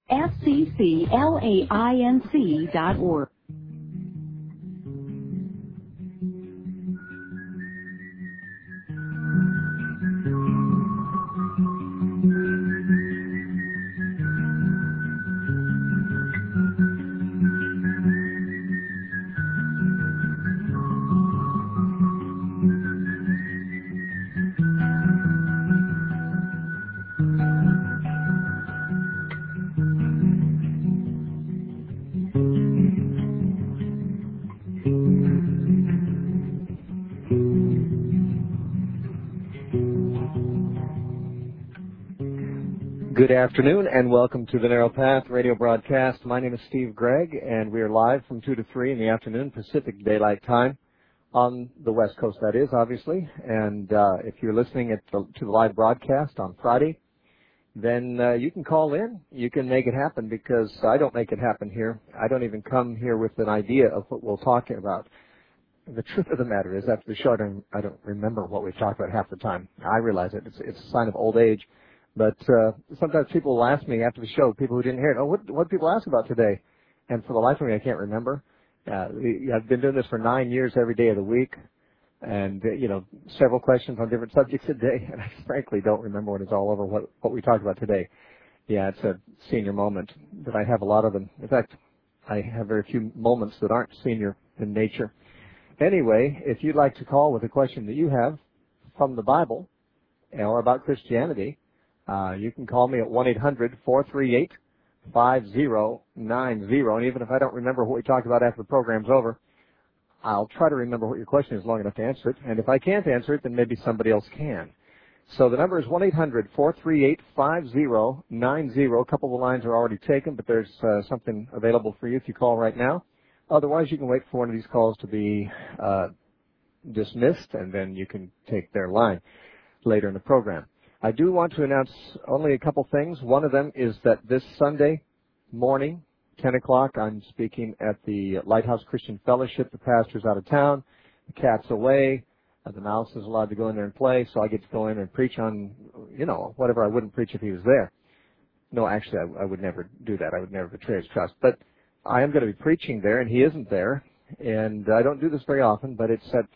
FCCLAINC.org. Good afternoon and welcome to the Narrow Path radio broadcast. My name is Steve Gregg and we are live from 2 to 3 in the afternoon Pacific Daylight Time on the West Coast, that is, obviously. And if you're listening to the live broadcast on Friday, then you can call in. You can make it happen because I don't make it happen here. I don't even come here with an idea of what we'll talk about. The truth of the matter is after the show, I don't remember what we've talked about half the time. I realize it. It's a sign of old age. But sometimes people will ask me after the show, people who didn't hear it, what did people ask about today? And for the life of me, I can't remember. I've been doing this for 9 years every day of the week, and, several questions on different subjects a day, and I frankly don't remember when it's all over what we talked about today. Yeah, it's a senior moment, but I have a lot of them. In fact, I have very few moments that aren't senior in nature. Anyway, if you'd like to call with a question that you have from the Bible or about Christianity, you can call me at 1-800-438-5090. And even if I don't remember what we talked about after the program's over, I'll try to remember what your question is long enough to answer it. And if I can't answer it, then maybe somebody else can. So the number is 1-800-438-5090. A couple of the lines are already taken, but there's something available for you if you call right now. Otherwise, you can wait for one of these calls to be dismissed, and then you can take their line later in the program. I do want to announce only a couple things. One of them is that this Sunday morning, 10 o'clock, I'm speaking at the Lighthouse Christian Fellowship. The pastor's out of town. The cat's away. The mouse is allowed to go in there and play, so I get to go in and preach on, whatever I wouldn't preach if he was there. No, actually, I would never do that. I would never betray his trust. But I am going to be preaching there, and he isn't there. And I don't do this very often, but it's at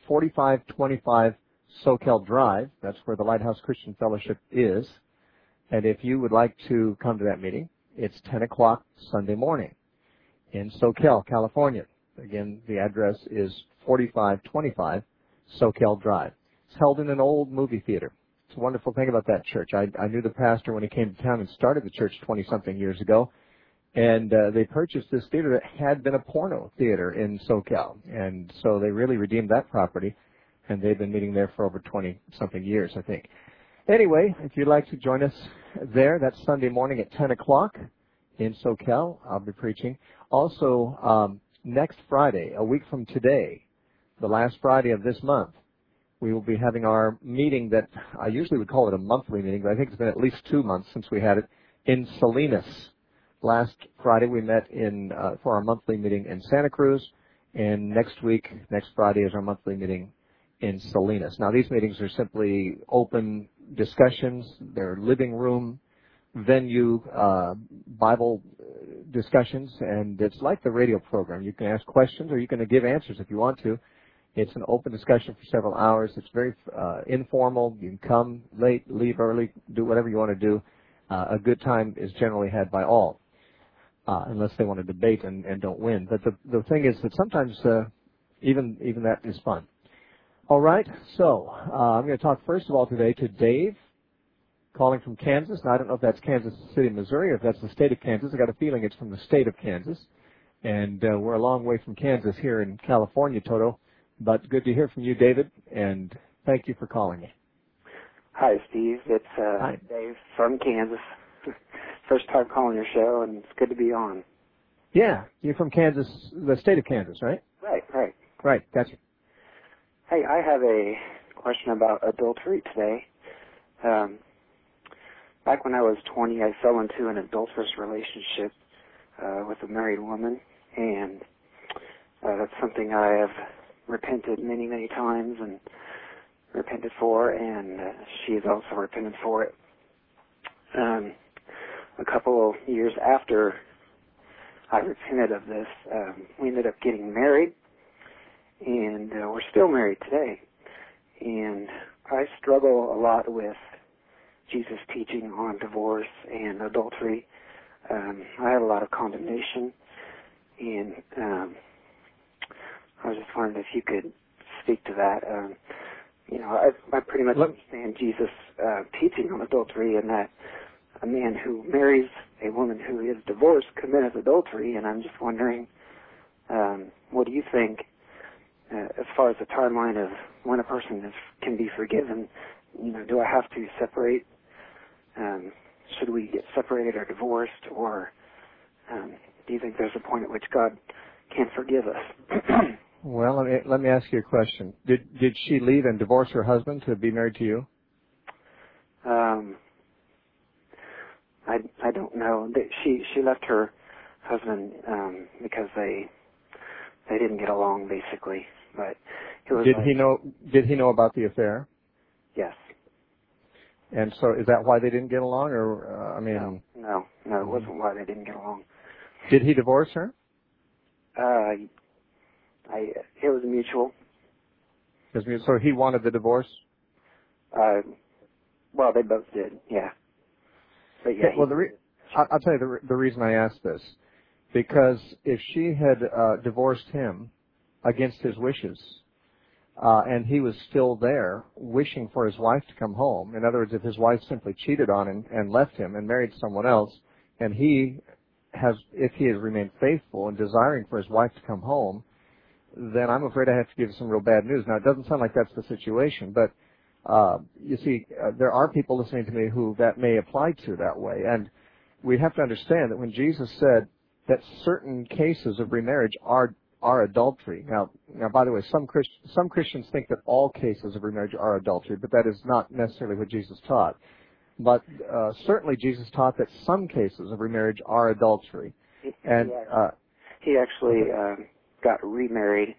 4525 Soquel Drive. That's where the Lighthouse Christian Fellowship is. And if you would like to come to that meeting, it's 10 o'clock Sunday morning in Soquel, California. Again, the address is 4525 Soquel Drive. It's held in an old movie theater. It's a wonderful thing about that church. I knew the pastor when he came to town and started the church 20-something years ago. And they purchased this theater that had been a porno theater in Soquel. And so they really redeemed that property. And they've been meeting there for over 20-something years, I think. Anyway, if you'd like to join us there, that's Sunday morning at 10 o'clock in Soquel. I'll be preaching. Also, next Friday, a week from today, the last Friday of this month, we will be having our meeting that I usually would call it a monthly meeting, but I think it's been at least 2 months since we had it, in Salinas. Last Friday, we met for our monthly meeting in Santa Cruz, and next Friday, is our monthly meeting in Salinas. Now, these meetings are simply open discussions. They're living room, venue, Bible discussions, and it's like the radio program. You can ask questions or you can give answers if you want to. It's an open discussion for several hours. It's very informal. You can come late, leave early, do whatever you want to do. A good time is generally had by all, unless they want to debate and don't win. But the thing is that sometimes even that is fun. All right, so I'm going to talk first of all today to Dave, calling from Kansas. Now, I don't know if that's Kansas City, Missouri, or if that's the state of Kansas. I got a feeling it's from the state of Kansas. And we're a long way from Kansas here in California, Toto. But good to hear from you, David, and thank you for calling me. Hi, Steve. It's Hi. Dave from Kansas. First time calling your show, and it's good to be on. Yeah, you're from Kansas, the state of Kansas, right? Right. Right, gotcha. Hey, I have a question about adultery today. Back when I was 20, I fell into an adulterous relationship with a married woman, and that's something I have repented many, many times and repented for, and she has also repented for it. a couple years after I repented of this, we ended up getting married, and we're still married today. And I struggle a lot with Jesus' teaching on divorce and adultery. I have a lot of condemnation, and I was just wondering if you could speak to that. I pretty much understand Jesus' teaching on adultery, and that a man who marries a woman who is divorced commits adultery, and I'm just wondering, what do you think as far as the timeline of when a person can be forgiven? Do I have to separate? Should we get separated or divorced, or do you think there's a point at which God can forgive us? Well, let me ask you a question. Did she leave and divorce her husband to be married to you? I don't know. She left her husband because they didn't get along, basically. But it was Did he know about the affair? Yes. And so, is that why they didn't get along, or No, it wasn't why they didn't get along. Did he divorce her? It was mutual. So he wanted the divorce? Well, they both did, yeah. But yeah. Well, I'll tell you the reason I ask this. Because if she had divorced him against his wishes, and he was still there wishing for his wife to come home, in other words, if his wife simply cheated on him and left him and married someone else, and if he has remained faithful and desiring for his wife to come home, then I'm afraid I have to give you some real bad news. Now, it doesn't sound like that's the situation, but you see, there are people listening to me who that may apply to that way. And we have to understand that when Jesus said that certain cases of remarriage are adultery. Now, by the way, some Christians think that all cases of remarriage are adultery, but that is not necessarily what Jesus taught. But certainly Jesus taught that some cases of remarriage are adultery. And he actually got remarried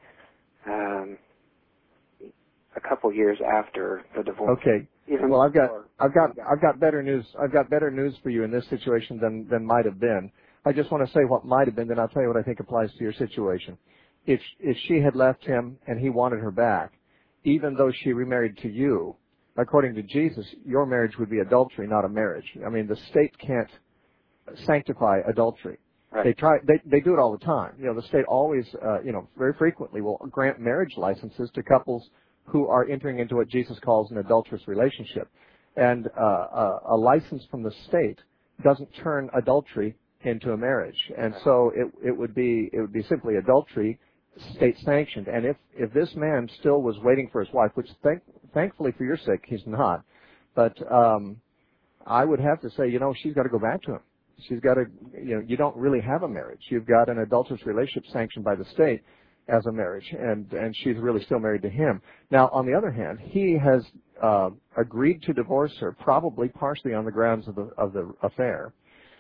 a couple years after the divorce. Okay. Well, I've got better news. I've got better news for you in this situation than might have been. I just want to say what might have been, then I'll tell you what I think applies to your situation. If she had left him and he wanted her back, even though she remarried to you, according to Jesus, your marriage would be adultery, not a marriage. I mean, the state can't sanctify adultery. Right. They do it all the time. The state always, very frequently will grant marriage licenses to couples who are entering into what Jesus calls an adulterous relationship. And a license from the state doesn't turn adultery into a marriage. And so it would be simply adultery, state sanctioned. And if this man still was waiting for his wife, which thankfully for your sake he's not, but I would have to say, she's got to go back to him. She's got to, you don't really have a marriage. You've got an adulterous relationship sanctioned by the state as a marriage, and she's really still married to him. Now, on the other hand, he has agreed to divorce her, probably partially on the grounds of the affair,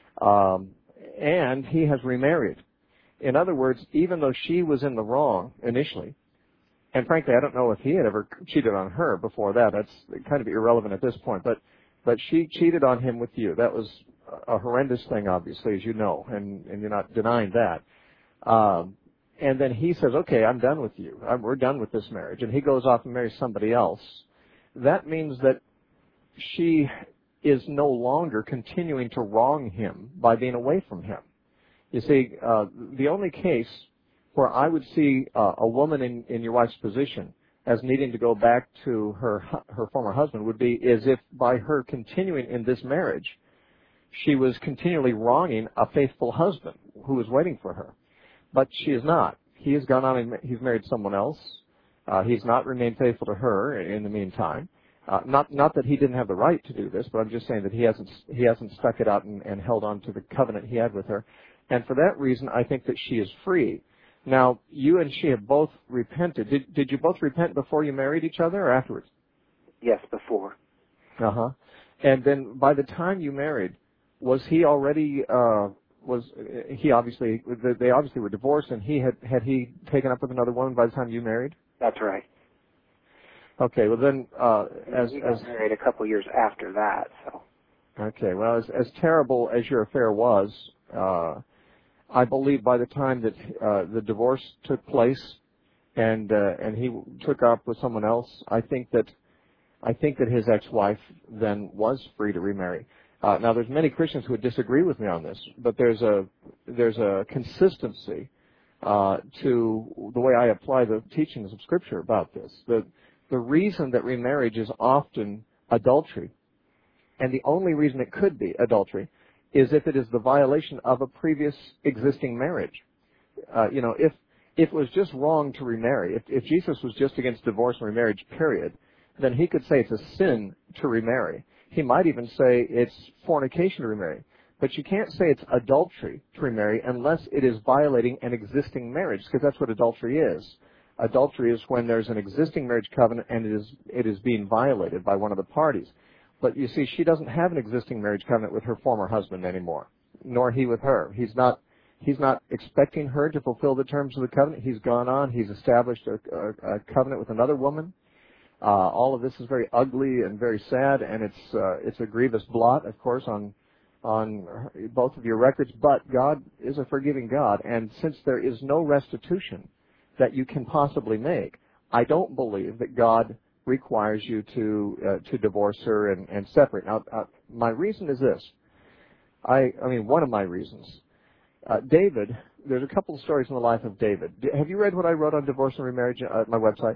and he has remarried. In other words, even though she was in the wrong initially, and frankly, I don't know if he had ever cheated on her before that. That's kind of irrelevant at this point, but she cheated on him with you. That was a horrendous thing, obviously, as you know, and you're not denying that. And then he says, okay, I'm done with you. We're done with this marriage. And he goes off and marries somebody else. That means that she is no longer continuing to wrong him by being away from him. You see, the only case where I would see a woman in your wife's position as needing to go back to her former husband is if by her continuing in this marriage, she was continually wronging a faithful husband who was waiting for her. But she is not. He has gone on and he's married someone else. He's not remained faithful to her in the meantime. Not that he didn't have the right to do this, but I'm just saying that he hasn't stuck it out and held on to the covenant he had with her. And for that reason, I think that she is free. Now, you and she have both repented. Did you both repent before you married each other or afterwards? Yes, before. Uh-huh. And then by the time you married, was he already, they obviously were divorced, and had he taken up with another woman by the time you married? That's right. Okay, well then, we got married a couple years after that, so. Okay. Well, as terrible as your affair was, I believe by the time that the divorce took place and he took up with someone else, I think that his ex-wife then was free to remarry. Now, there's many Christians who would disagree with me on this, but there's a consistency to the way I apply the teachings of Scripture about this. The reason that remarriage is often adultery, and the only reason it could be adultery, is if it is the violation of a previous existing marriage. If it was just wrong to remarry, if Jesus was just against divorce and remarriage, period, then he could say it's a sin to remarry. He might even say it's fornication to remarry. But you can't say it's adultery to remarry unless it is violating an existing marriage, because that's what adultery is. Adultery is when there's an existing marriage covenant and it is being violated by one of the parties. But you see, she doesn't have an existing marriage covenant with her former husband anymore, nor he with her. He's not expecting her to fulfill the terms of the covenant. He's gone on. He's established a covenant with another woman. All of this is very ugly and very sad, and it's a grievous blot, of course, on both of your records. But God is a forgiving God, and since there is no restitution that you can possibly make, I don't believe that God requires you to divorce her and separate. Now, my reason is this. One of my reasons. David, there's a couple of stories in the life of David. Have you read what I wrote on divorce and remarriage at my website?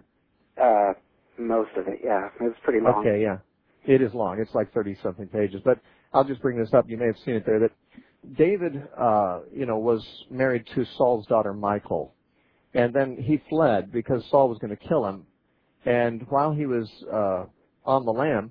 Most of it, yeah. It was pretty long. Okay, yeah. It is long. It's like 30-something pages. But I'll just bring this up. You may have seen it there. That David, was married to Saul's daughter, Michal. And then he fled because Saul was going to kill him. And while he was on the lam,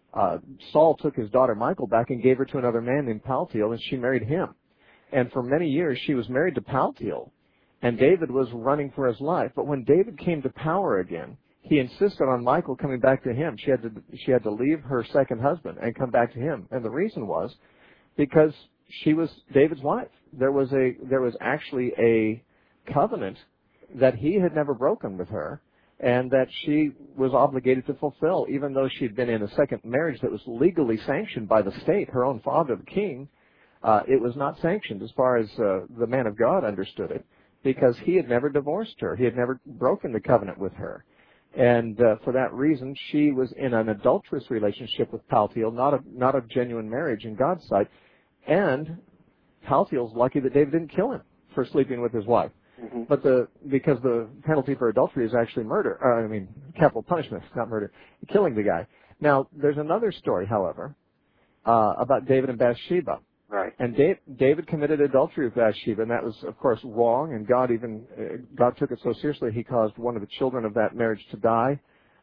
Saul took his daughter, Michal, back and gave her to another man named Paltiel, and she married him. And for many years, she was married to Paltiel. And David was running for his life. But when David came to power again, he insisted on Michal coming back to him. She had to leave her second husband and come back to him. And the reason was because she was David's wife. There was actually a covenant that he had never broken with her, and that she was obligated to fulfill, even though she'd been in a second marriage that was legally sanctioned by the state, her own father, the king. It was not sanctioned as far as the man of God understood it, because he had never divorced her. He had never broken the covenant with her. And for that reason, she was in an adulterous relationship with Paltiel, not a genuine marriage in God's sight. And Paltiel's lucky that David didn't kill him for sleeping with his wife. Mm-hmm. But because the penalty for adultery is actually murder, capital punishment, not murder, killing the guy. Now, there's another story, however, about David and Bathsheba. Right. And David committed adultery with Bathsheba, and that was, of course, wrong. And God took it so seriously, he caused one of the children of that marriage to die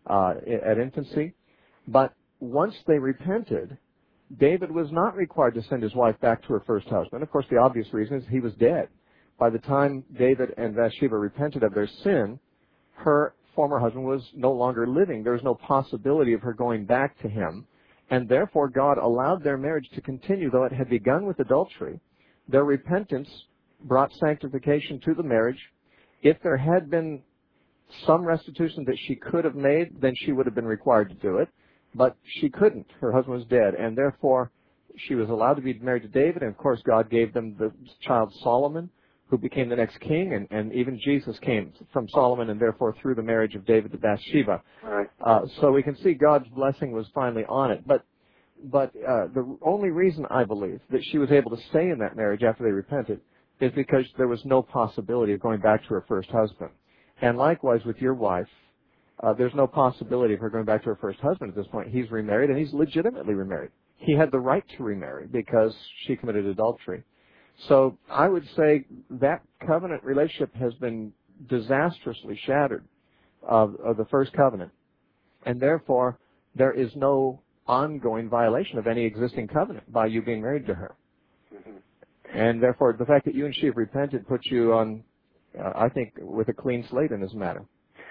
at infancy. But once they repented, David was not required to send his wife back to her first husband. Of course, the obvious reason is he was dead. By the time David and Bathsheba repented of their sin, her former husband was no longer living. There was no possibility of her going back to him. And therefore, God allowed their marriage to continue, though it had begun with adultery. Their repentance brought sanctification to the marriage. If there had been some restitution that she could have made, then she would have been required to do it. But she couldn't. Her husband was dead. And therefore, she was allowed to be married to David. And, of course, God gave them the child Solomon, who became the next king. And even Jesus came from Solomon and, therefore, through the marriage of David to Bathsheba. Right. So we can see God's blessing was finally on it. But the only reason I believe that she was able to stay in that marriage after they repented is because there was no possibility of going back to her first husband. And likewise with your wife, there's no possibility of her going back to her first husband at this point. He's remarried, and he's legitimately remarried. He had the right to remarry because she committed adultery. So I would say that covenant relationship has been disastrously shattered of the first covenant. And therefore, there is no ongoing violation of any existing covenant by you being married to her. Mm-hmm. And therefore, the fact that you and she have repented puts you on, I think, with a clean slate in this matter.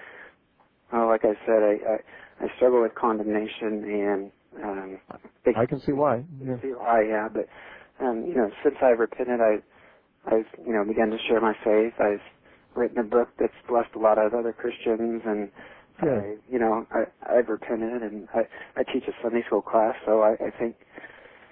Well, like I said, I struggle with condemnation, and I can see why. Yeah. See why, yeah. But since I've repented, I've begun to share my faith. I've written a book that's blessed a lot of other Christians, and I've repented, and I teach a Sunday school class. So I think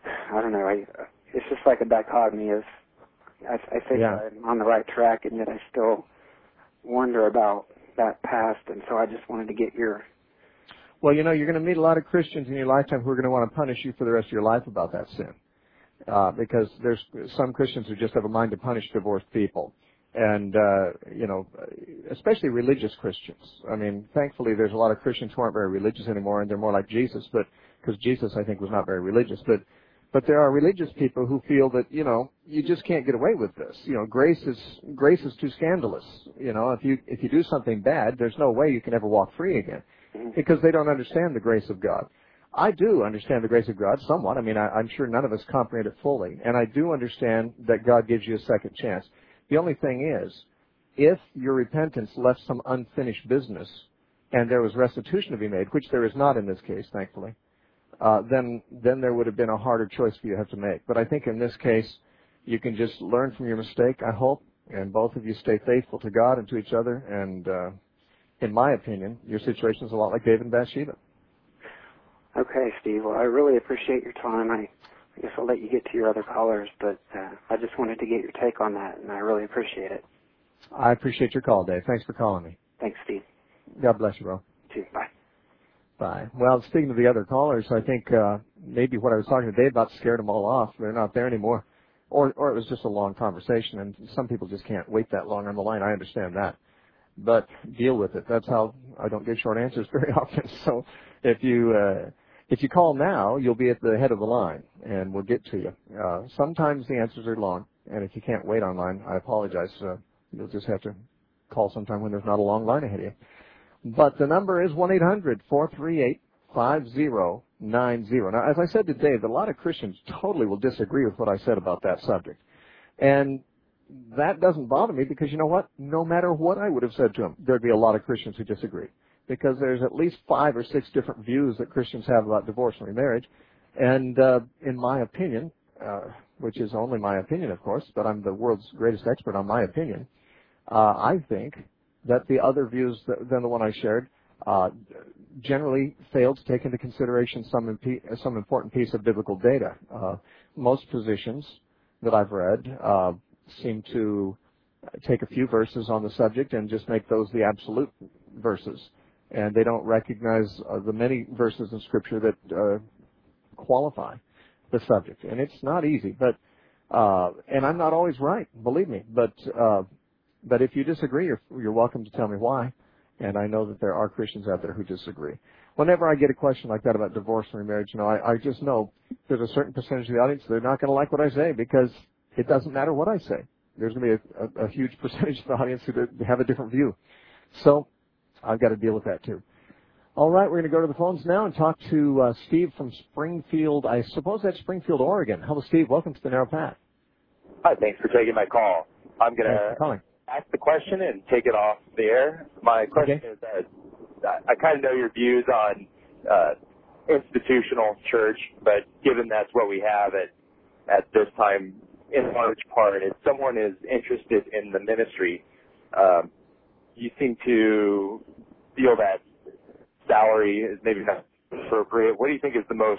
I don't know. It's just like a dichotomy of I think I'm on the right track, and yet I still wonder about that past, and so I just wanted to get your... Well, you're going to meet a lot of Christians in your lifetime who are going to want to punish you for the rest of your life about that sin. Because there's some Christians who just have a mind to punish divorced people. And, especially religious Christians. I mean, thankfully there's a lot of Christians who aren't very religious anymore, and they're more like Jesus, because Jesus, I think, was not very religious. But there are religious people who feel that, you just can't get away with this. Grace is too scandalous. If you do something bad, there's no way you can ever walk free again, because they don't understand the grace of God. I do understand the grace of God somewhat. I mean, I'm sure none of us comprehend it fully, and I do understand that God gives you a second chance. The only thing is, if your repentance left some unfinished business and there was restitution to be made, which there is not in this case, thankfully, then there would have been a harder choice for you to have to make. But I think in this case, you can just learn from your mistake, I hope, and both of you stay faithful to God and to each other. And in my opinion, your situation is a lot like David and Bathsheba. Okay, Steve. Well, I really appreciate your time. I guess I'll let you get to your other callers, but I just wanted to get your take on that, and I really appreciate it. I appreciate your call, Dave. Thanks for calling me. Thanks, Steve. God bless you, bro. You too. Bye. Bye. Well, speaking of the other callers, I think maybe what I was talking to Dave about scared them all off. They're not there anymore. Or it was just a long conversation, and some people just can't wait that long on the line. I understand that. But deal with it. That's how I don't get short answers very often. So if you call now, you'll be at the head of the line, and we'll get to you. Sometimes the answers are long, and if you can't wait online, I apologize. You'll just have to call sometime when there's not a long line ahead of you. But the number is 1-800-438-5090. Now, as I said to Dave, a lot of Christians totally will disagree with what I said about that subject. And that doesn't bother me, because you know what? No matter what I would have said to them, there'd be a lot of Christians who disagree. Because there's at least 5 or 6 different views that Christians have about divorce and remarriage. And in my opinion, which is only my opinion, of course, but I'm the world's greatest expert on my opinion, I think that the other views than the one I shared generally fail to take into consideration some important piece of biblical data. Most positions that I've read seem to take a few verses on the subject and just make those the absolute verses. And they don't recognize the many verses in Scripture that qualify the subject. And it's not easy, but and I'm not always right, believe me. But if you disagree, you're welcome to tell me why. And I know that there are Christians out there who disagree. Whenever I get a question like that about divorce and remarriage, I just know there's a certain percentage of the audience they're not going to like what I say, because it doesn't matter what I say. There's going to be a huge percentage of the audience who have a different view. So I've got to deal with that too. All right, we're going to go to the phones now and talk to Steve from Springfield. I suppose that's Springfield, Oregon. Hello, Steve. Welcome to the Narrow Path. Hi, thanks for taking my call. I'm going to ask the question and take it off the air. My question is that I kind of know your views on institutional church, but given that's what we have at this time, in large part, if someone is interested in the ministry, you seem to feel that salary is maybe not appropriate. What do you think is the most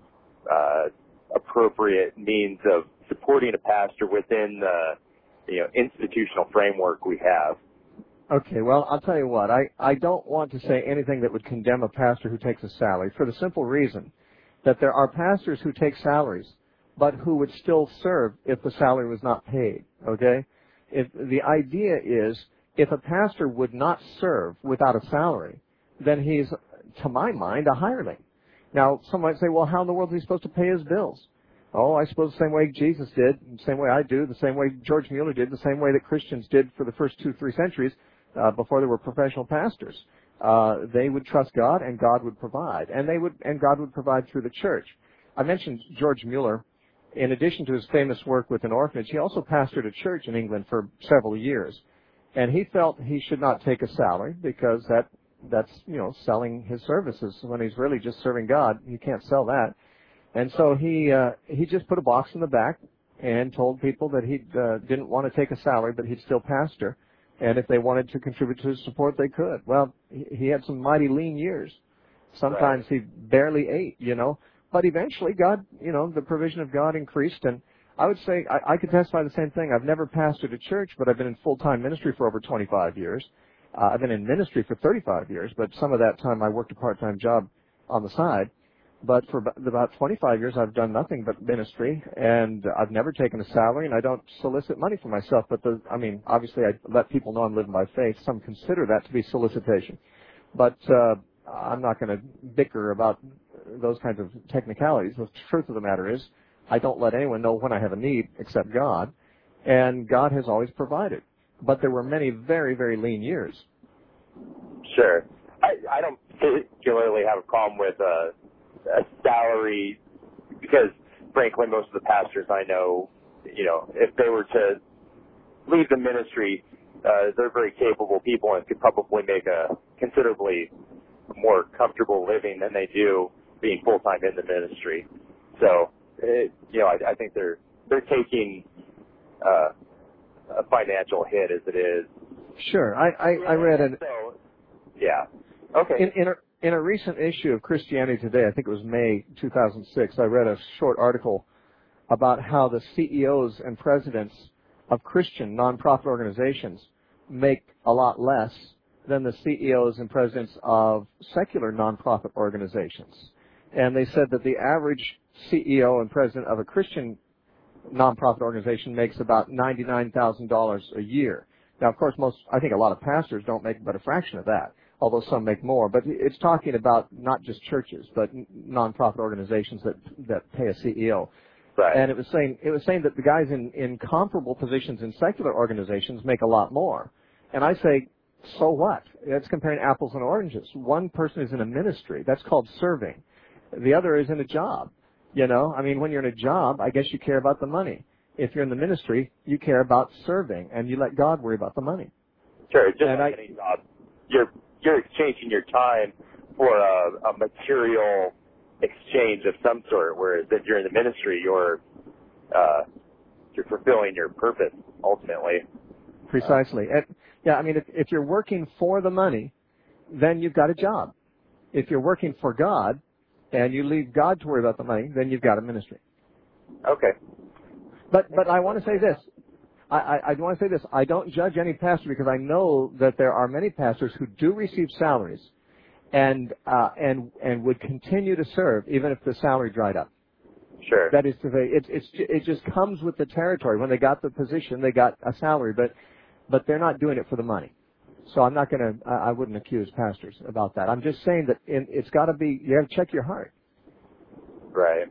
appropriate means of supporting a pastor within the institutional framework we have? Okay, well, I'll tell you what. I don't want to say anything that would condemn a pastor who takes a salary, for the simple reason that there are pastors who take salaries, but who would still serve if the salary was not paid, okay? The idea is, if a pastor would not serve without a salary, then he's, to my mind, a hireling. Now, some might say, well, how in the world is he supposed to pay his bills? Oh, I suppose the same way Jesus did, the same way I do, the same way George Mueller did, the same way that Christians did for the first 2-3 centuries before there were professional pastors. They would trust God, and God would provide, and God would provide through the church. I mentioned George Mueller. In addition to his famous work with an orphanage, he also pastored a church in England for several years, and he felt he should not take a salary, because that's selling his services. When he's really just serving God, you can't sell that. And so he just put a box in the back and told people that he didn't want to take a salary, but he'd still pastor, and if they wanted to contribute to his support, they could. Well, he had some mighty lean years. Sometimes he barely ate, But eventually, God, the provision of God increased, and I would say I could testify the same thing. I've never pastored a church, but I've been in full-time ministry for over 25 years. I've been in ministry for 35 years, but some of that time I worked a part-time job on the side. But for about 25 years, I've done nothing but ministry, and I've never taken a salary, and I don't solicit money for myself. But obviously, I let people know I'm living by faith. Some consider that to be solicitation, but I'm not going to bicker about those kinds of technicalities. The truth of the matter is, I don't let anyone know when I have a need except God, and God has always provided. But there were many very, very lean years. Sure. I don't particularly have a problem with a salary, because frankly most of the pastors I know, if they were to leave the ministry, they're very capable people and could probably make a considerably more comfortable living than they do being full-time in the ministry. So, I think they're taking a financial hit as it is. Sure. I read an... So, yeah. Okay. In a recent issue of Christianity Today, I think it was May 2006, I read a short article about how the CEOs and presidents of Christian nonprofit organizations make a lot less than the CEOs and presidents of secular nonprofit organizations. And they said that the average CEO and president of a Christian nonprofit organization makes about $99,000 a year. Now, of course, I think a lot of pastors don't make but a fraction of that, although some make more. But it's talking about not just churches, but nonprofit organizations that pay a CEO. Right. And it was saying that the guys in comparable positions in secular organizations make a lot more. And I say, so what? It's comparing apples and oranges. One person is in a ministry. That's called serving. The other is in a job. When you're in a job, I guess you care about the money. If you're in the ministry, you care about serving, and you let God worry about the money. Sure. Just like any job, you're exchanging your time for a material exchange of some sort, whereas if you're in the ministry, you're fulfilling your purpose ultimately. Precisely. If you're working for the money, then you've got a job. If you're working for God and you leave God to worry about the money, then you've got a ministry. Okay. But I want to say this. I want to say this. I don't judge any pastor, because I know that there are many pastors who do receive salaries and would continue to serve even if the salary dried up. Sure. That is to say, it just comes with the territory. When they got the position, they got a salary, but they're not doing it for the money. So I wouldn't accuse pastors about that. I'm just saying that it's got to be, you have to check your heart. Right.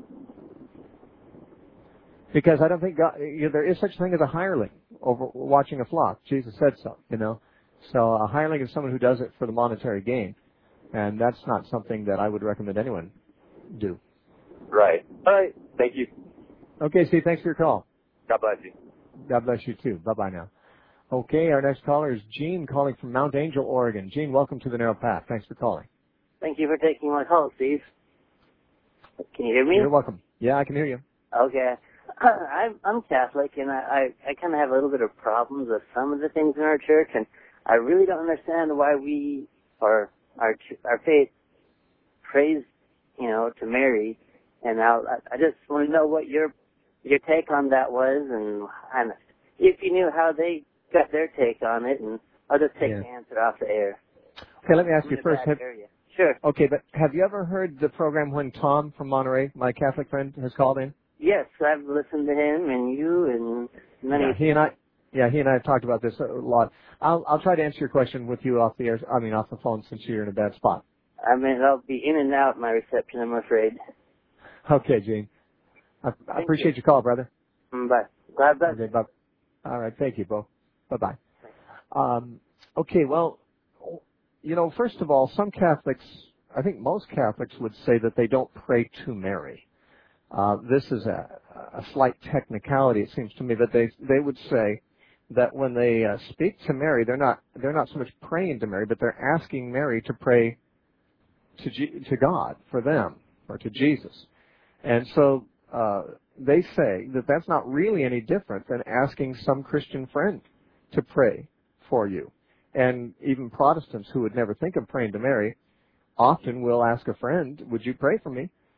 Because I don't think there is such a thing as a hireling over watching a flock. Jesus said so, So a hireling is someone who does it for the monetary gain. And that's not something that I would recommend anyone do. Right. All right. Thank you. Okay, Steve, thanks for your call. God bless you. God bless you too. Bye-bye now. Okay, our next caller is Gene calling from Mount Angel, Oregon. Gene, welcome to the Narrow Path. Thanks for calling. Thank you for taking my call, Steve. Can you hear me? You're welcome. Yeah, I can hear you. Okay. I'm Catholic, and I kind of have a little bit of problems with some of the things in our church, and I really don't understand why we, or our faith, prays, to Mary. And I just want to know what your take on that was, and if you knew how they got their take on it, and I'll just take the answer off the air. Okay, let me ask you first. Sure. Okay, but have you ever heard the program when Tom from Monterey, my Catholic friend, has called in? Yes, I've listened to him and you and many. Yeah, he and I have talked about this a lot. I'll try to answer your question with you off the phone, since you're in a bad spot. I'll be in and out my reception, I'm afraid. Okay, Gene. I appreciate your call, brother. Bye. God bless. Okay, bye. All right, thank you, Bo. Bye-bye. Okay, well, first of all, some Catholics, I think most Catholics would say that they don't pray to Mary. This is a slight technicality, it seems to me, that they would say that when they speak to Mary, they're not so much praying to Mary, but they're asking Mary to pray to God for them, or to Jesus. And so they say that that's not really any different than asking some Christian friend to pray for you. And even Protestants who would never think of praying to Mary often will ask a friend, would you pray for me?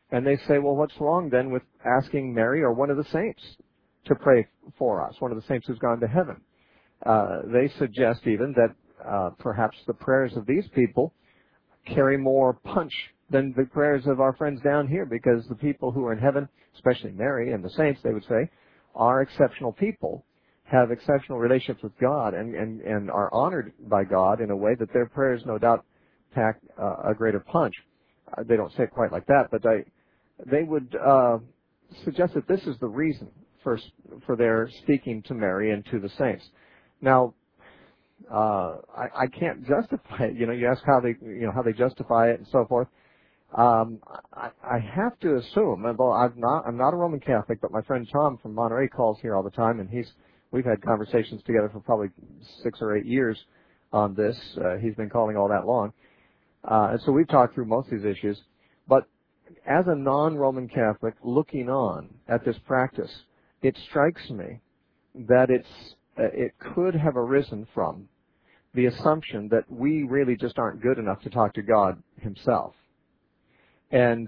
And they say, well, what's wrong then with asking Mary or one of the saints to pray for us, one of the saints who's gone to heaven? They suggest even that perhaps the prayers of these people carry more punch than the prayers of our friends down here, because the people who are in heaven, especially Mary and the saints, they would say, are exceptional people, have exceptional relationships with God, and are honored by God in a way that their prayers no doubt pack a greater punch. They don't say it quite like that, but they would suggest that this is the reason for their speaking to Mary and to the saints. Now, I can't justify it. You ask how they justify it and so forth. I have to assume, although I'm not a Roman Catholic, but my friend Tom from Monterey calls here all the time, and we've had conversations together for probably 6 or 8 years on this. He's been calling all that long. And so we've talked through most of these issues. But as a non-Roman Catholic looking on at this practice, it strikes me that it could have arisen from the assumption that we really just aren't good enough to talk to God himself. And,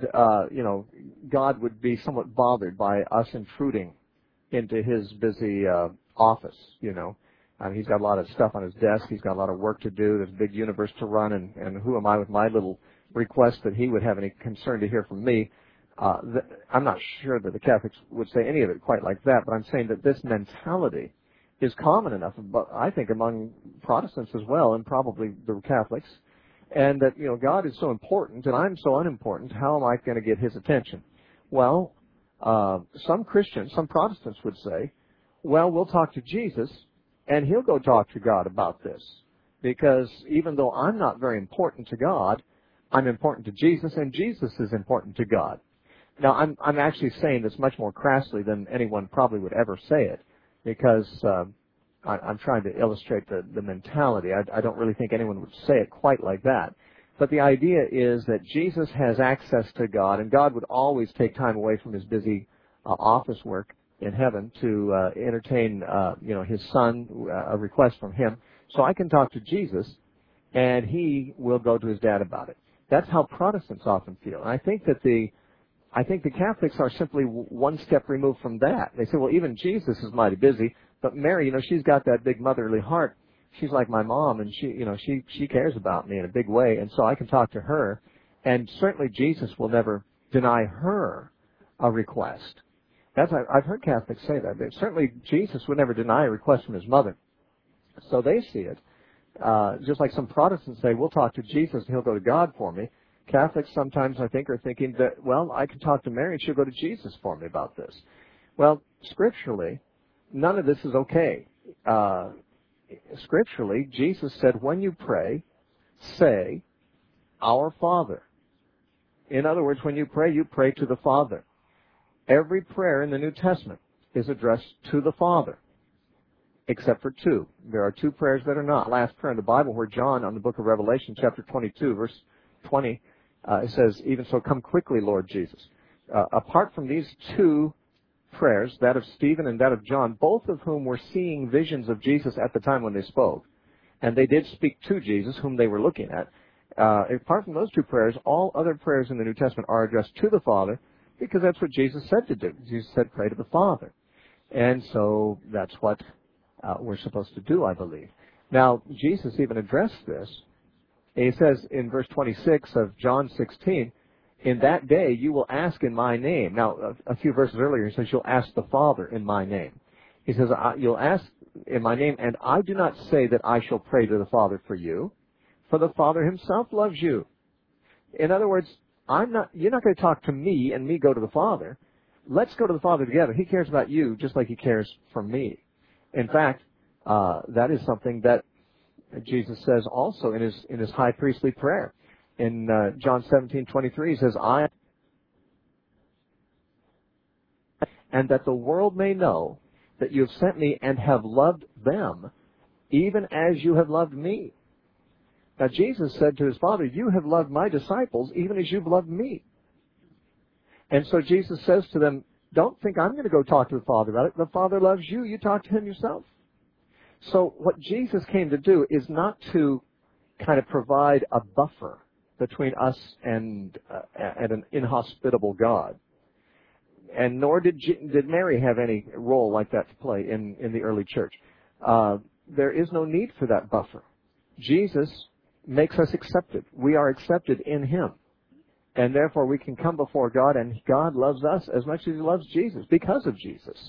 God would be somewhat bothered by us intruding into his busy office, he's got a lot of stuff on his desk. He's got a lot of work to do. There's a big universe to run, and who am I with my little request that he would have any concern to hear from me? I'm not sure that the Catholics would say any of it quite like that, but I'm saying that this mentality is common enough, but I think among Protestants as well, and probably the Catholics, and that, God is so important, and I'm so unimportant, how am I going to get his attention? Well, some Christians, some Protestants would say, well, we'll talk to Jesus, and he'll go talk to God about this. Because even though I'm not very important to God, I'm important to Jesus, and Jesus is important to God. Now, I'm actually saying this much more crassly than anyone probably would ever say it, because I'm trying to illustrate the mentality. I don't really think anyone would say it quite like that. But the idea is that Jesus has access to God, and God would always take time away from his busy office work in heaven to entertain, his Son, a request from him. So I can talk to Jesus, and he will go to his dad about it. That's how Protestants often feel. And I think the Catholics are simply one step removed from that. They say, well, even Jesus is mighty busy, but Mary, she's got that big motherly heart. She's like my mom, and she cares about me in a big way, and so I can talk to her. And certainly Jesus will never deny her a request. I've heard Catholics say that. Certainly Jesus would never deny a request from his mother. So they see it. Just like some Protestants say, we'll talk to Jesus and he'll go to God for me. Catholics sometimes, I think, are thinking that, well, I can talk to Mary and she'll go to Jesus for me about this. Well, scripturally, none of this is okay. Scripturally, Jesus said, when you pray, say, Our Father. In other words, when you pray to the Father. Every prayer in the New Testament is addressed to the Father, except for 2. There are 2 prayers that are not. Last prayer in the Bible where John, on the book of Revelation, chapter 22, verse 20, it says, even so, come quickly, Lord Jesus. Apart from these 2 prayers, that of Stephen and that of John, both of whom were seeing visions of Jesus at the time when they spoke, and they did speak to Jesus, whom they were looking at. Apart from those 2 prayers, all other prayers in the New Testament are addressed to the Father, because that's what Jesus said to do. Jesus said, pray to the Father. And so that's what we're supposed to do, I believe. Now, Jesus even addressed this. He says in verse 26 of John 16, in that day you will ask in my name. Now, a few verses earlier, he says, you'll ask the Father in my name. He says, you'll ask in my name, and I do not say that I shall pray to the Father for you, for the Father himself loves you. In other words, you're not going to talk to me and me go to the Father. Let's go to the Father together. He cares about you just like he cares for me. In fact, that is something that Jesus says also in his high priestly prayer. In John 17:23, he says, and that the world may know that you have sent me and have loved them, even as you have loved me. Now, Jesus said to his Father, you have loved my disciples even as you've loved me. And so Jesus says to them, don't think I'm going to go talk to the Father about it. The Father loves you. You talk to him yourself. So what Jesus came to do is not to kind of provide a buffer between us and an inhospitable God. And nor did Mary have any role like that to play in the early church. There is no need for that buffer. Jesus makes us accepted. We are accepted in Him. And therefore we can come before God, and God loves us as much as He loves Jesus because of Jesus.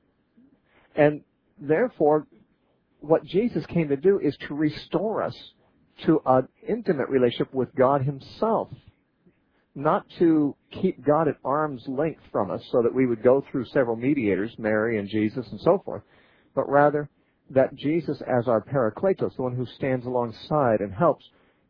And therefore, what Jesus came to do is to restore us to an intimate relationship with God Himself. Not to keep God at arm's length from us so that we would go through several mediators, Mary and Jesus and so forth, but rather that Jesus as our Parakletos, the one who stands alongside and helps,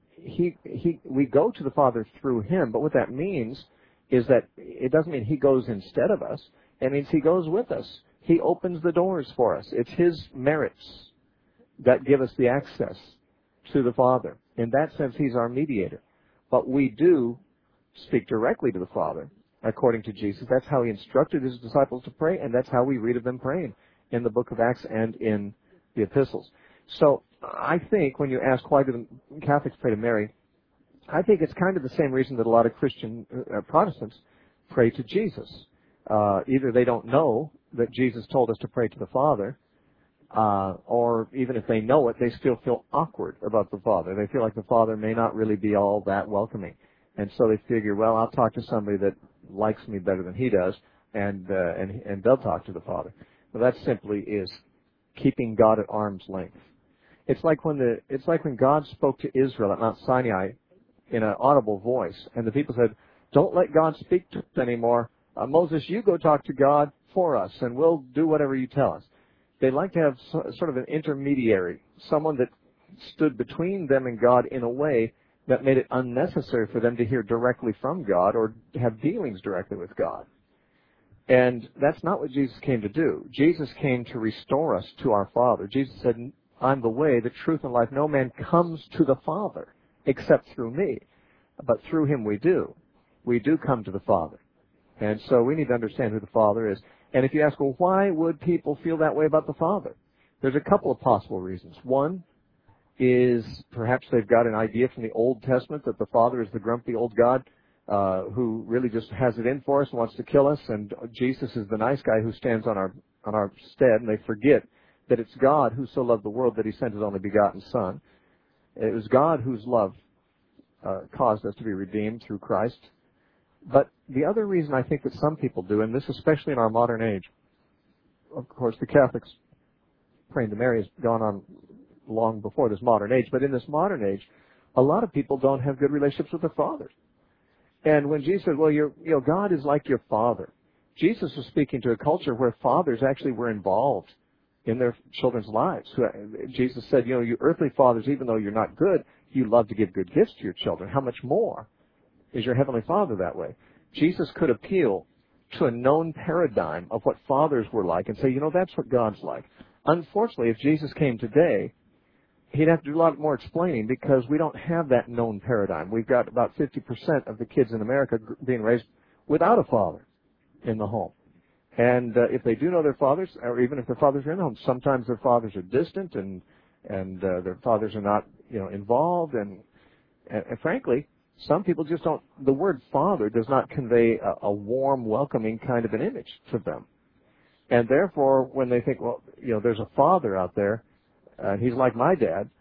we go to the Father through Him. But what that means is that it doesn't mean He goes instead of us. It means He goes with us. He opens the doors for us. It's His merits that give us the access to the Father. In that sense, He's our mediator. But we do speak directly to the Father, according to Jesus. That's how He instructed His disciples to pray, and that's how we read of them praying in the book of Acts and in the epistles. So I think when you ask why do the Catholics pray to Mary, I think it's kind of the same reason that a lot of Christian Protestants pray to Jesus. Either they don't know that Jesus told us to pray to the Father, or even if they know it, they still feel awkward about the Father. They feel like the Father may not really be all that welcoming. And so they figure, well, I'll talk to somebody that likes me better than He does, and they'll talk to the Father. Well, that simply is keeping God at arm's length. It's like when God spoke to Israel at Mount Sinai in an audible voice, and the people said, "Don't let God speak to us anymore. Moses, you go talk to God for us, and we'll do whatever you tell us." They like to have sort of an intermediary, someone that stood between them and God in a way that made it unnecessary for them to hear directly from God or have dealings directly with God. And that's not what Jesus came to do. Jesus came to restore us to our Father. Jesus said, "I'm the way, the truth, and life. No man comes to the Father except through me." But through Him we do. We do come to the Father. And so we need to understand who the Father is. And if you ask, well, why would people feel that way about the Father? There's a couple of possible reasons. One is perhaps they've got an idea from the Old Testament that the Father is the grumpy old God who really just has it in for us and wants to kill us, and Jesus is the nice guy who stands on our stead, and they forget that it's God who so loved the world that He sent His only begotten Son. It was God whose love caused us to be redeemed through Christ. But the other reason I think that some people do, and this especially in our modern age, of course the Catholics praying to Mary has gone on long before this modern age, but in this modern age, a lot of people don't have good relationships with their fathers. And when Jesus said, well, God is like your father, Jesus was speaking to a culture where fathers actually were involved in their children's lives. Jesus said, you earthly fathers, even though you're not good, you love to give good gifts to your children. How much more is your Heavenly Father that way? Jesus could appeal to a known paradigm of what fathers were like and say, that's what God's like. Unfortunately, if Jesus came today, He'd have to do a lot more explaining because we don't have that known paradigm. We've got about 50% of the kids in America being raised without a father in the home. And if they do know their fathers, or even if their fathers are in the home, sometimes their fathers are distant and their fathers are not, involved. And frankly, some people just don't. The word father does not convey a warm, welcoming kind of an image to them. And therefore, when they think, well, there's a father out there, and he's like my dad,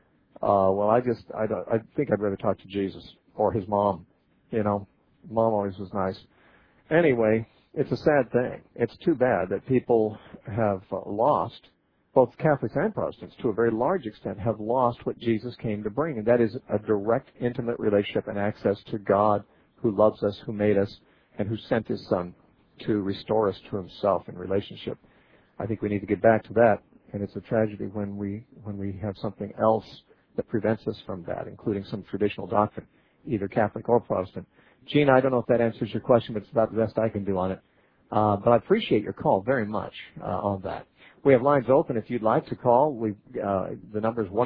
I think I'd rather talk to Jesus or His mom. Mom always was nice. Anyway, it's a sad thing. It's too bad that people have lost, both Catholics and Protestants, to a very large extent, have lost what Jesus came to bring, and that is a direct, intimate relationship and access to God who loves us, who made us, and who sent His Son to restore us to Himself in relationship. I think we need to get back to that, and it's a tragedy when we have something else that prevents us from that, including some traditional doctrine, either Catholic or Protestant. Gene, I don't know if that answers your question, but it's about the best I can do on it. But I appreciate your call very much on that. We have lines open if you'd like to call. The number is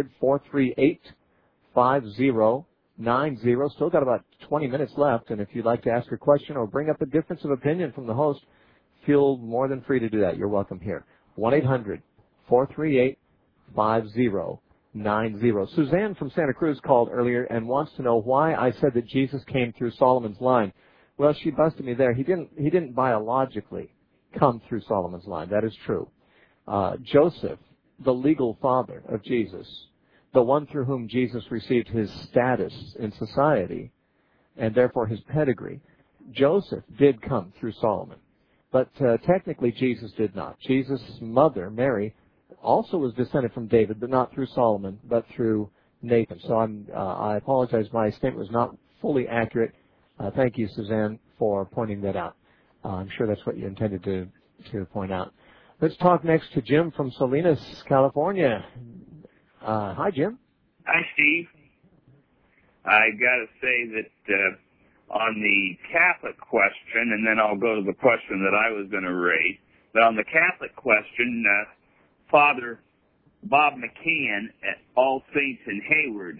1-800-438-5090. Still got about 20 minutes left, and if you'd like to ask a question or bring up a difference of opinion from the host, feel more than free to do that. You're welcome here. 1-800-438-5090. Suzanne from Santa Cruz called earlier and wants to know why I said that Jesus came through Solomon's line. Well, she busted me there. He didn't biologically come through Solomon's line. That is true. Joseph, the legal father of Jesus, the one through whom Jesus received his status in society and therefore his pedigree, Joseph did come through Solomon. But technically Jesus did not. Jesus' mother, Mary, also was descended from David, but not through Solomon, but through Nathan. So I apologize. My statement was not fully accurate. Thank you, Suzanne, for pointing that out. I'm sure that's what you intended to point out. Let's talk next to Jim from Salinas, California. Hi, Jim. Hi, Steve. I got to say that on the Catholic question, and then I'll go to the question that I was going to raise, but on the Catholic question, Father Bob McCann at All Saints in Hayward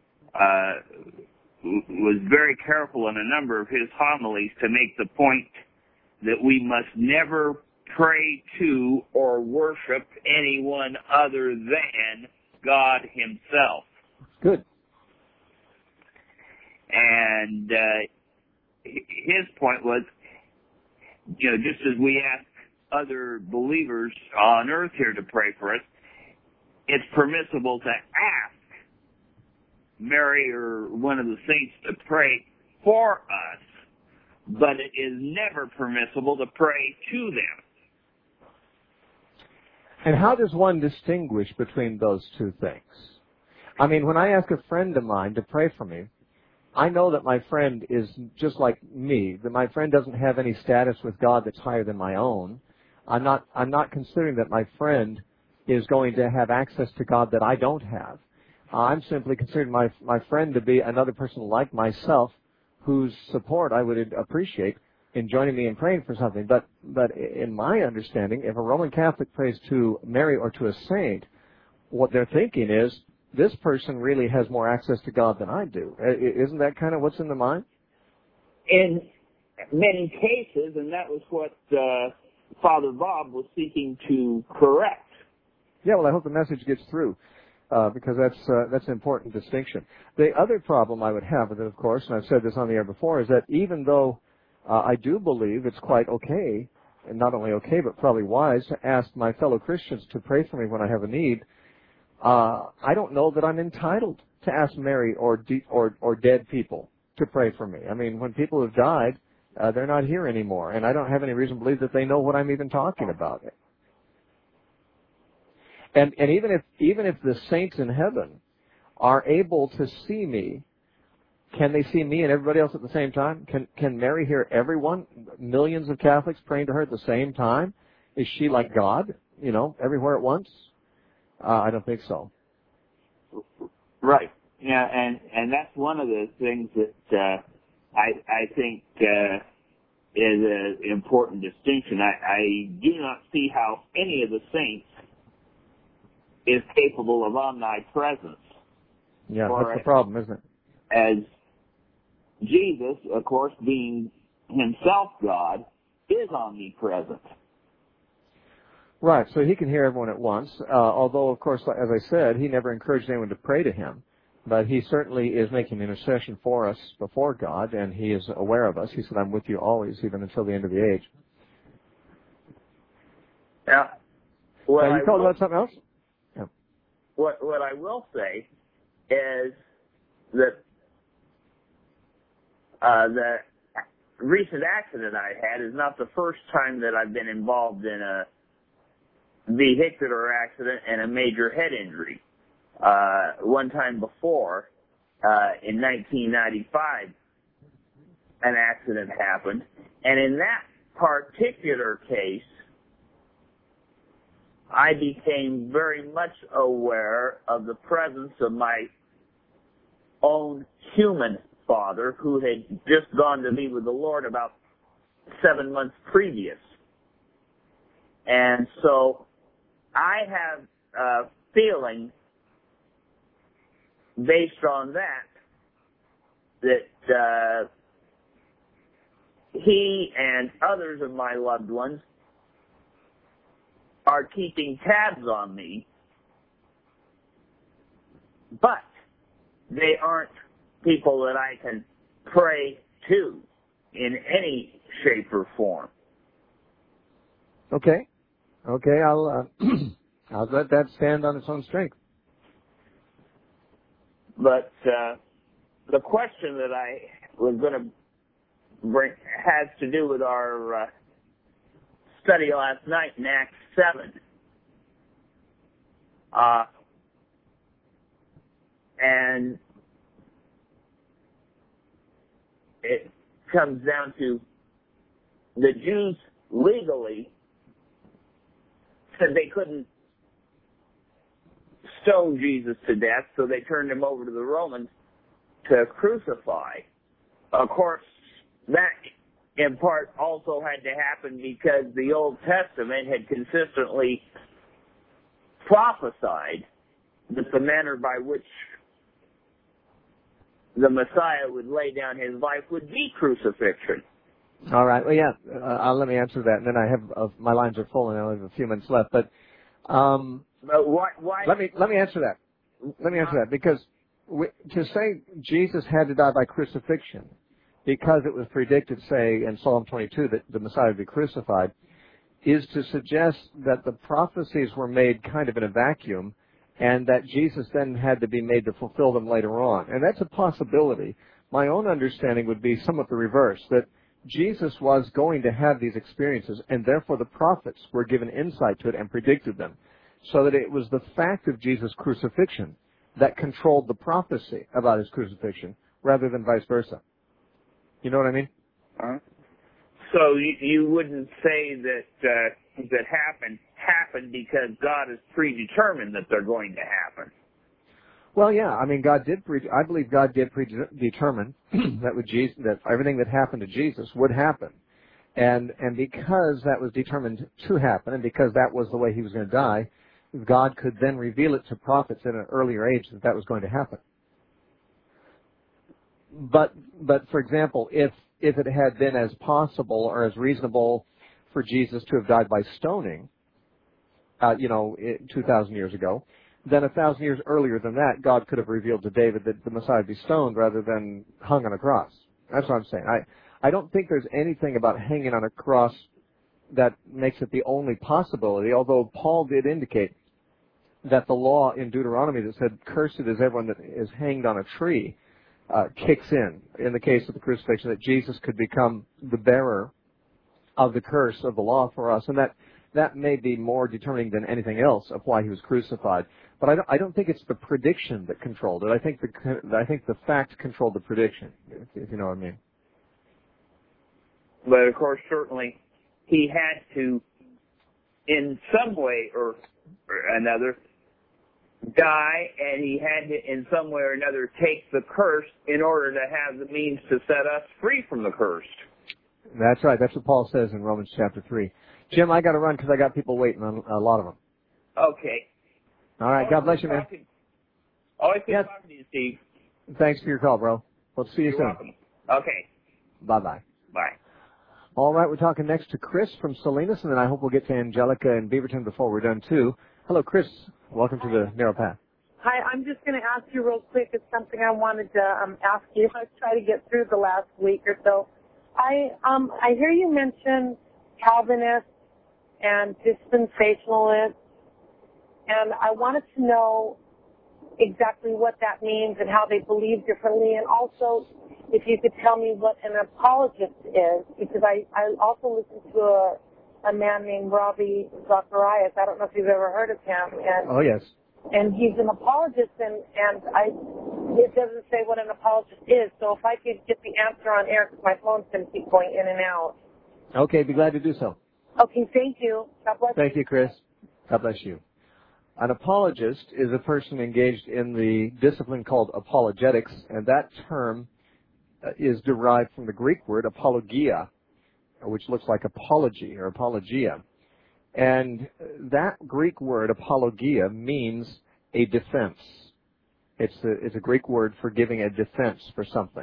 was very careful in a number of his homilies to make the point that we must never pray to or worship anyone other than God himself. Good. And his point was, just as we ask other believers on earth here to pray for us, it's permissible to ask Mary or one of the saints to pray for us, but it is never permissible to pray to them. And how does one distinguish between those two things? I mean, when I ask a friend of mine to pray for me, I know that my friend is just like me, that my friend doesn't have any status with God that's higher than my own. I'm not considering that my friend is going to have access to God that I don't have. I'm simply considering my friend to be another person like myself whose support I would appreciate in joining me in praying for something. But in my understanding, if a Roman Catholic prays to Mary or to a saint, what they're thinking is, this person really has more access to God than I do. Isn't that kind of what's in the mind? In many cases, and that was what Father Bob was seeking to correct. Yeah, well, I hope the message gets through, because that's an important distinction. The other problem I would have with it, of course, and I've said this on the air before, is that even though I do believe it's quite okay, and not only okay, but probably wise, to ask my fellow Christians to pray for me when I have a need, I don't know that I'm entitled to ask Mary or dead people to pray for me. I mean, when people have died, they're not here anymore, and I don't have any reason to believe that they know what I'm even talking about. And even if the saints in heaven are able to see me, can they see me and everybody else at the same time? Can Mary hear everyone, millions of Catholics praying to her at the same time? Is she like God, everywhere at once? I don't think so. Right. Yeah, and that's one of the things that I think is an important distinction. I do not see how any of the saints is capable of omnipresence. Yeah, that's the problem, isn't it? As Jesus, of course, being himself God, is omnipresent. Right, so he can hear everyone at once, although, of course, as I said, he never encouraged anyone to pray to him. But he certainly is making intercession for us before God, and he is aware of us. He said, I'm with you always, even until the end of the age. Now, you called about something else? Yeah. What I will say is that the recent accident I had is not the first time that I've been involved in a vehicular accident and a major head injury. One time before, in 1995, an accident happened, and in that particular case, I became very much aware of the presence of my own human father, who had just gone to be with the Lord about 7 months previous. And so I have a feeling, based on that he and others of my loved ones are keeping tabs on me but they aren't people that I can pray to in any shape or form. Okay. I'll let that stand on its own strength. But the question that I was going to bring has to do with our study last night in Acts 7. And it comes down to the Jews legally said they couldn't stone Jesus to death, so they turned him over to the Romans to crucify. Of course, that in part also had to happen because the Old Testament had consistently prophesied that the manner by which the Messiah would lay down his life would be crucifixion. All right. Well, yeah. Let me answer that, and then I have my lines are full, and I only have a few minutes left. But why? Let me answer that. Let me answer that because to say Jesus had to die by crucifixion because it was predicted, say in Psalm 22, that the Messiah would be crucified, is to suggest that the prophecies were made kind of in a vacuum, and that Jesus then had to be made to fulfill them later on. And that's a possibility. My own understanding would be somewhat the reverse, that Jesus was going to have these experiences, and therefore the prophets were given insight to it and predicted them, so that it was the fact of Jesus' crucifixion that controlled the prophecy about his crucifixion, rather than vice versa. You know what I mean? So you wouldn't say that that happened because God has predetermined that they're going to happen. Well, yeah. I mean, I believe God did predetermine that everything that happened to Jesus would happen, and because that was determined to happen, and because that was the way he was going to die, God could then reveal it to prophets in an earlier age that was going to happen. But for example, if it had been as possible or as reasonable for Jesus to have died by stoning, 2,000 years ago, then 1,000 years earlier than that, God could have revealed to David that the Messiah would be stoned rather than hung on a cross. That's what I'm saying. I don't think there's anything about hanging on a cross that makes it the only possibility, although Paul did indicate that the law in Deuteronomy that said, "Cursed is everyone that is hanged on a tree," kicks in the case of the crucifixion, that Jesus could become the bearer of the curse of the law for us, and that may be more determining than anything else of why he was crucified. But I don't think it's the prediction that controlled it. I think the fact controlled the prediction, if you know what I mean. But of course, certainly, he had to, in some way or another, die, and he had to, in some way or another, take the curse in order to have the means to set us free from the curse. That's right. That's what Paul says in Romans chapter 3. Jim, I got to run because I got people waiting on a lot of them. Okay. All right. God bless you, man. Always good talking to you, Steve. Thanks for your call, bro. We'll see you soon. Welcome. Okay. Bye-bye. Bye. All right. We're talking next to Chris from Salinas, and then I hope we'll get to Angelica and Beaverton before we're done, too. Hello, Chris. Welcome to the Narrow Path. Hi. I'm just going to ask you real quick. It's something I wanted to ask you. I tried to get through the last week or so. I hear you mention Calvinists and dispensationalists, and I wanted to know exactly what that means and how they believe differently, and also if you could tell me what an apologist is, because I also listened to a man named Ravi Zacharias. I don't know if you've ever heard of him. And, oh, yes. And he's an apologist, and it doesn't say what an apologist is, so if I could get the answer on air, because my phone's going to keep going in and out. Okay, be glad to do so. Okay, thank you. God bless you. Thank you, Chris. God bless you. An apologist is a person engaged in the discipline called apologetics, and that term is derived from the Greek word apologia, which looks like apology or apologia. And that Greek word, apologia, means a defense. It's a Greek word for giving a defense for something.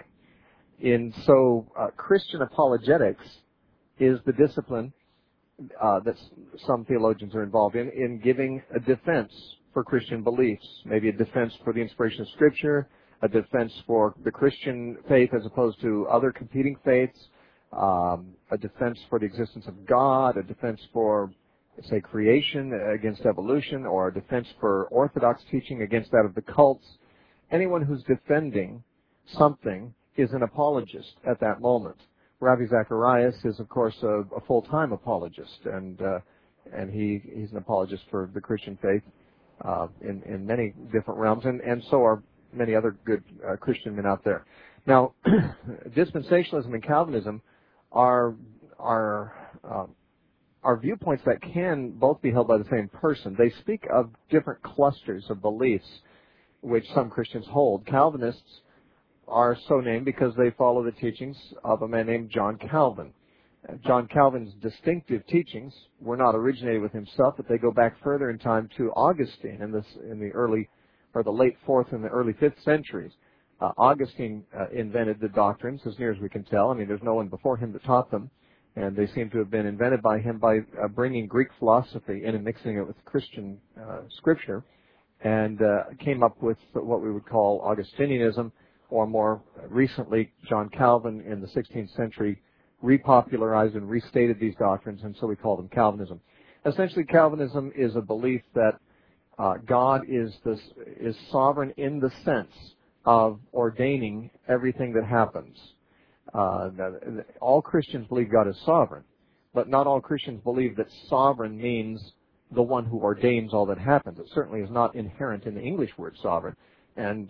So Christian apologetics is the discipline that some theologians are involved in giving a defense for Christian beliefs, maybe a defense for the inspiration of Scripture, a defense for the Christian faith as opposed to other competing faiths, a defense for the existence of God, a defense for, say, creation against evolution, or a defense for orthodox teaching against that of the cults. Anyone who's defending something is an apologist at that moment. Ravi Zacharias is, of course, a full-time apologist, and he's an apologist for the Christian faith in many different realms, and so are many other good Christian men out there. Now, dispensationalism and Calvinism are viewpoints that can both be held by the same person. They speak of different clusters of beliefs which some Christians hold. Calvinists are so named because they follow the teachings of a man named John Calvin. John Calvin's distinctive teachings were not originated with himself, but they go back further in time to Augustine in the late 4th and the early 5th centuries. Augustine invented the doctrines, as near as we can tell. I mean, there's no one before him that taught them, and they seem to have been invented by him by bringing Greek philosophy in and mixing it with Christian Scripture, and came up with what we would call Augustinianism, or more recently, John Calvin in the 16th century repopularized and restated these doctrines, and so we call them Calvinism. Essentially, Calvinism is a belief that God is sovereign in the sense of ordaining everything that happens. All Christians believe God is sovereign, but not all Christians believe that sovereign means the one who ordains all that happens. It certainly is not inherent in the English word sovereign, and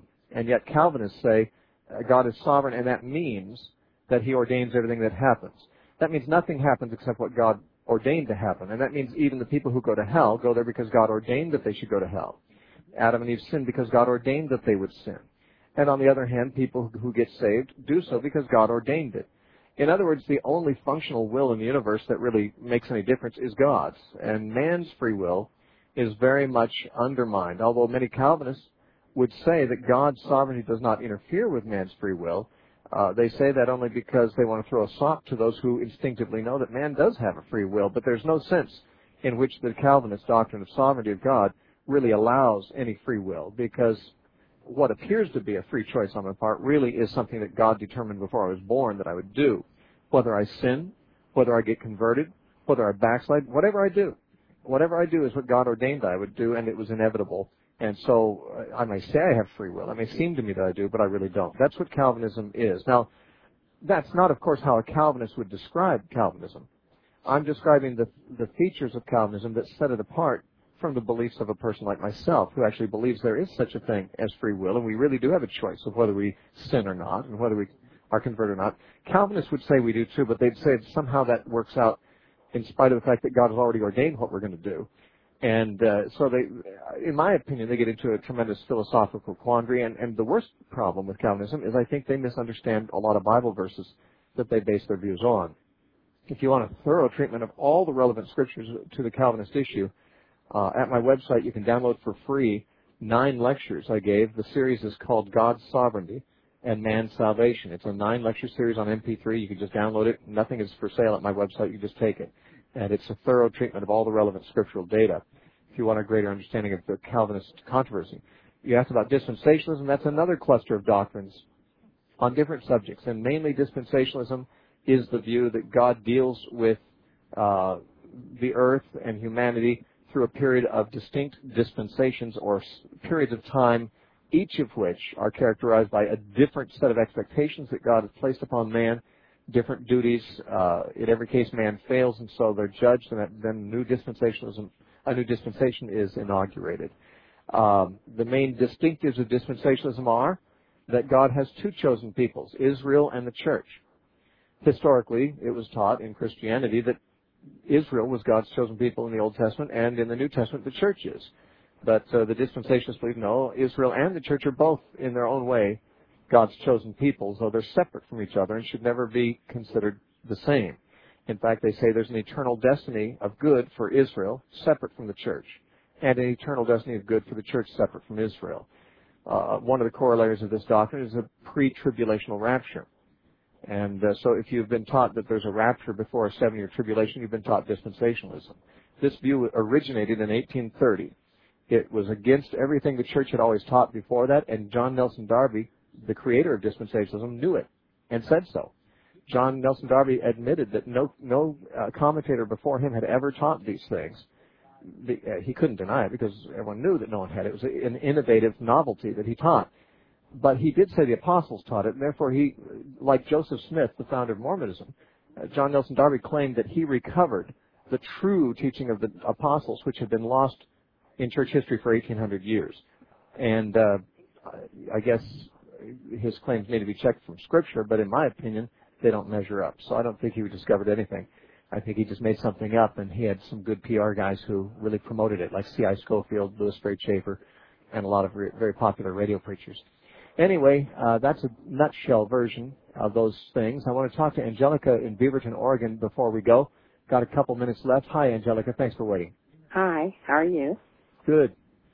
yet Calvinists say God is sovereign, and that means that He ordains everything that happens. That means nothing happens except what God ordained to happen, and that means even the people who go to hell go there because God ordained that they should go to hell. Adam and Eve sinned because God ordained that they would sin. And on the other hand, people who get saved do so because God ordained it. In other words, the only functional will in the universe that really makes any difference is God's. And man's free will is very much undermined, although many Calvinists would say that God's sovereignty does not interfere with man's free will. They say that only because they want to throw a sop to those who instinctively know that man does have a free will, but there's no sense in which the Calvinist doctrine of sovereignty of God really allows any free will, because what appears to be a free choice on my part really is something that God determined before I was born that I would do. Whether I sin, whether I get converted, whether I backslide, whatever I do is what God ordained I would do, and it was inevitable. And so I may say I have free will. It may seem to me that I do, but I really don't. That's what Calvinism is. Now, that's not, of course, how a Calvinist would describe Calvinism. I'm describing the features of Calvinism that set it apart from the beliefs of a person like myself, who actually believes there is such a thing as free will, and we really do have a choice of whether we sin or not, and whether we are converted or not. Calvinists would say we do too, but they'd say somehow that works out in spite of the fact that God has already ordained what we're going to do. And so they, in my opinion, they get into a tremendous philosophical quandary, and the worst problem with Calvinism is I think they misunderstand a lot of Bible verses that they base their views on. If you want a thorough treatment of all the relevant scriptures to the Calvinist issue, at my website you can download for free 9 lectures I gave. The series is called God's Sovereignty and Man's Salvation. It's a 9-lecture series on MP3. You can just download it. Nothing is for sale at my website. You just take it. And it's a thorough treatment of all the relevant scriptural data if you want a greater understanding of the Calvinist controversy. You asked about dispensationalism. That's another cluster of doctrines on different subjects. And mainly dispensationalism is the view that God deals with the earth and humanity through a period of distinct dispensations, or periods of time, each of which are characterized by a different set of expectations that God has placed upon man, different duties. In every case, man fails, and so they're judged, and then a new dispensation is inaugurated. The main distinctives of dispensationalism are that God has 2 chosen peoples, Israel and the church. Historically, it was taught in Christianity that Israel was God's chosen people in the Old Testament, and in the New Testament the church is. But the dispensationalists believe, no, Israel and the church are both, in their own way, God's chosen peoples, though they're separate from each other and should never be considered the same. In fact, they say there's an eternal destiny of good for Israel, separate from the church, and an eternal destiny of good for the church, separate from Israel. One of the corollaries of this doctrine is a pre-tribulational rapture. And so if you've been taught that there's a rapture before a 7-year tribulation, you've been taught dispensationalism. This view originated in 1830, It was against everything the church had always taught before that, and John Nelson Darby, the creator of dispensationalism, knew it and said so. John Nelson Darby admitted that no commentator before him had ever taught these things. He couldn't deny it because everyone knew that no one had. It was an innovative novelty that he taught. But he did say the apostles taught it, and therefore he, like Joseph Smith, the founder of Mormonism, John Nelson Darby claimed that he recovered the true teaching of the apostles, which had been lost in church history for 1,800 years. And I guess his claims need to be checked from Scripture, but in my opinion, they don't measure up. So I don't think he discovered anything. I think he just made something up, and he had some good PR guys who really promoted it, like C.I. Schofield, Louis Sperry Chafer, and a lot of very popular radio preachers. Anyway, that's a nutshell version of those things. I want to talk to Angelica in Beaverton, Oregon before we go. Got a couple minutes left. Hi, Angelica. Thanks for waiting. Hi. How are you? Good.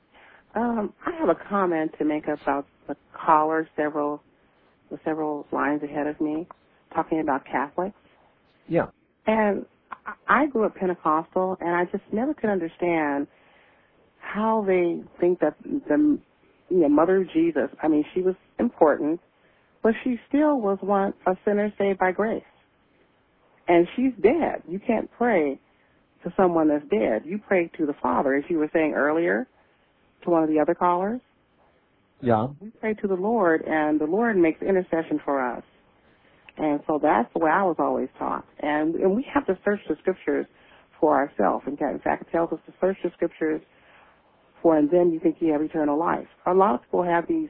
I have a comment to make about the caller several lines ahead of me, talking about Catholics. Yeah. And I grew up Pentecostal, and I just never could understand how they think that the Mother of Jesus, I mean, she was important, but she still was a sinner saved by grace. And she's dead. You can't pray to someone that's dead. You pray to the Father, as you were saying earlier to one of the other callers. Yeah. We pray to the Lord, and the Lord makes intercession for us. And so that's the way I was always taught. And we have to search the Scriptures for ourselves. In fact, it tells us to search the Scriptures and then you think you have eternal life. A lot of people have these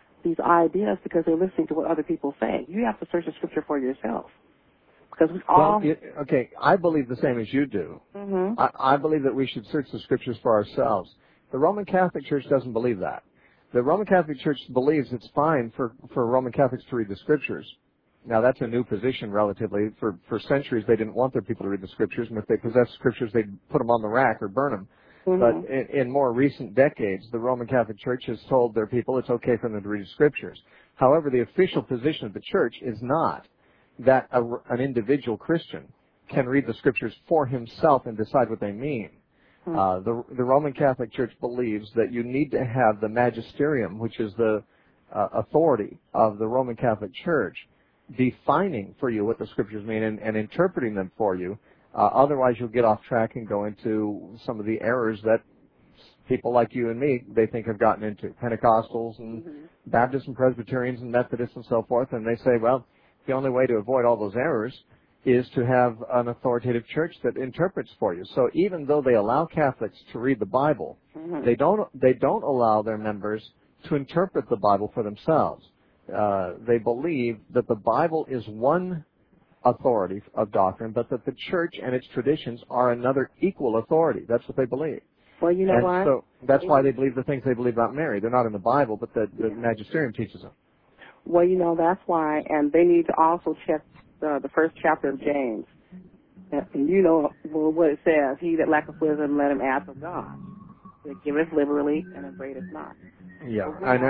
ideas because they're listening to what other people say. You have to search the Scripture for yourself. Because we all... okay, I believe the same as you do. Mm-hmm. I believe that we should search the Scriptures for ourselves. The Roman Catholic Church doesn't believe that. The Roman Catholic Church believes it's fine for Roman Catholics to read the Scriptures. Now, that's a new position relatively. For centuries, they didn't want their people to read the Scriptures, and if they possessed Scriptures, they'd put them on the rack or burn them. Mm-hmm. But in more recent decades, the Roman Catholic Church has told their people it's okay for them to read the Scriptures. However, the official position of the Church is not that an individual Christian can read the Scriptures for himself and decide what they mean. Mm-hmm. The Roman Catholic Church believes that you need to have the magisterium, which is the authority of the Roman Catholic Church, defining for you what the Scriptures mean and interpreting them for you. Otherwise, you'll get off track and go into some of the errors that people like you and me, they think have gotten into. Pentecostals and Mm-hmm. Baptists and Presbyterians and Methodists and so forth. And they say, well, the only way to avoid all those errors is to have an authoritative church that interprets for you. So even though they allow Catholics to read the Bible, Mm-hmm. they don't allow their members to interpret the Bible for themselves. They believe that the Bible is one authority of doctrine, but that the church and its traditions are another equal authority. That's what they believe. Well, you know and what? So that's why they believe the things they believe about Mary. They're not in the Bible, but the magisterium teaches them. Well, you know, that's why, and they need to also check the first chapter of James. And you know what it says, he that lacketh wisdom, let him ask of God. He giveth liberally and upbraideth not. Yeah,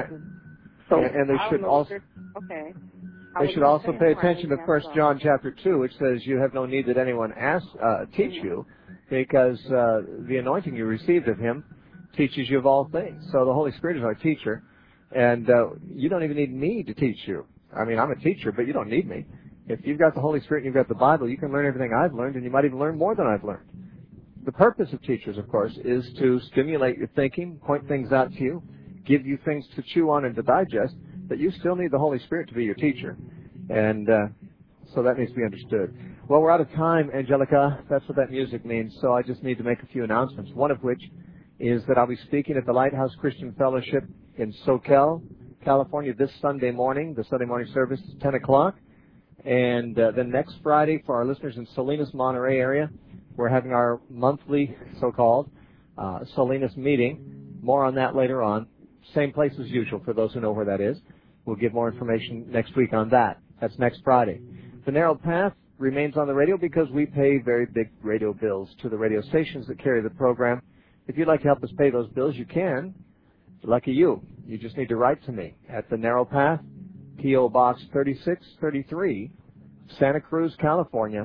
so and they should also... Okay. They should also pay attention to 1 John chapter 2, which says you have no need that anyone teach you, because the anointing you received of him teaches you of all things. So the Holy Spirit is our teacher, and you don't even need me to teach you. I mean, I'm a teacher, but you don't need me. If you've got the Holy Spirit and you've got the Bible, you can learn everything I've learned, and you might even learn more than I've learned. The purpose of teachers, of course, is to stimulate your thinking, point things out to you, give you things to chew on and to digest, but you still need the Holy Spirit to be your teacher. And so that needs to be understood. Well, we're out of time, Angelica. That's what that music means. So I just need to make a few announcements, one of which is that I'll be speaking at the Lighthouse Christian Fellowship in Soquel, California, this Sunday morning. The Sunday morning service is 10 o'clock. And then next Friday, for our listeners in Salinas, Monterey area, we're having our monthly, so-called, Salinas meeting. More on that later on. Same place as usual for those who know where that is. We'll give more information next week on that. That's next Friday. The Narrow Path remains on the radio because we pay very big radio bills to the radio stations that carry the program. If you'd like to help us pay those bills, you can. Lucky you. You just need to write to me at The Narrow Path, P.O. Box 3633, Santa Cruz, California,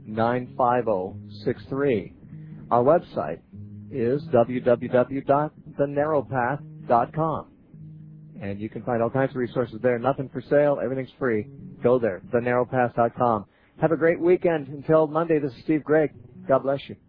95063. Our website is www.thepulpit.org. thenarrowpath.com. And you can find all kinds of resources there. Nothing for sale. Everything's free. Go there, thenarrowpath.com. Have a great weekend. Until Monday, this is Steve Gregg. God bless you.